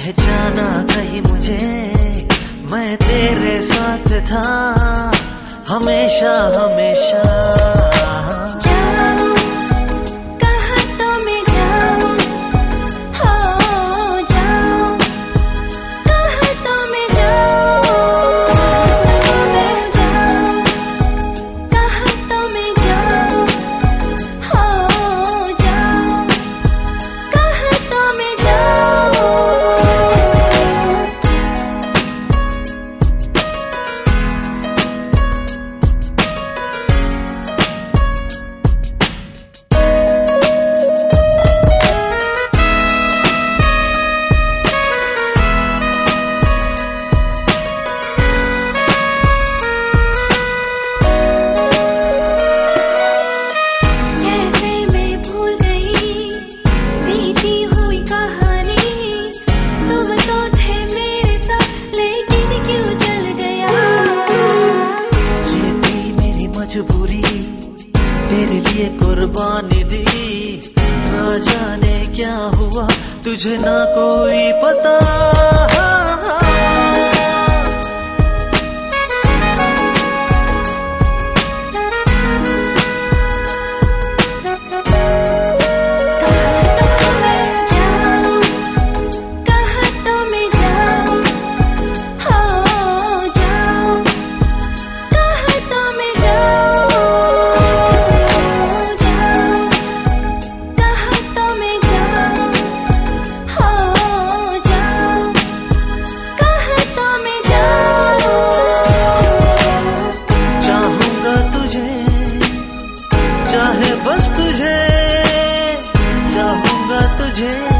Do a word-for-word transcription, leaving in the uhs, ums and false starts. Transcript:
पहचाना कहीं मुझे, मैं तेरे साथ था हमेशा हमेशा। जाऊं कहाँ तो मैं जाऊं, हो जाऊं कहाँ तो मैं जाऊं, जाऊं कहाँ तो मैं जाऊं, हो जाऊं कहाँ तो मैं जाऊं। मजबूरी तेरे लिए कुर्बानी दी, ना जाने क्या हुआ तुझे ना कोई पता। चाहे बस तुझे, चाहूंगा तुझे।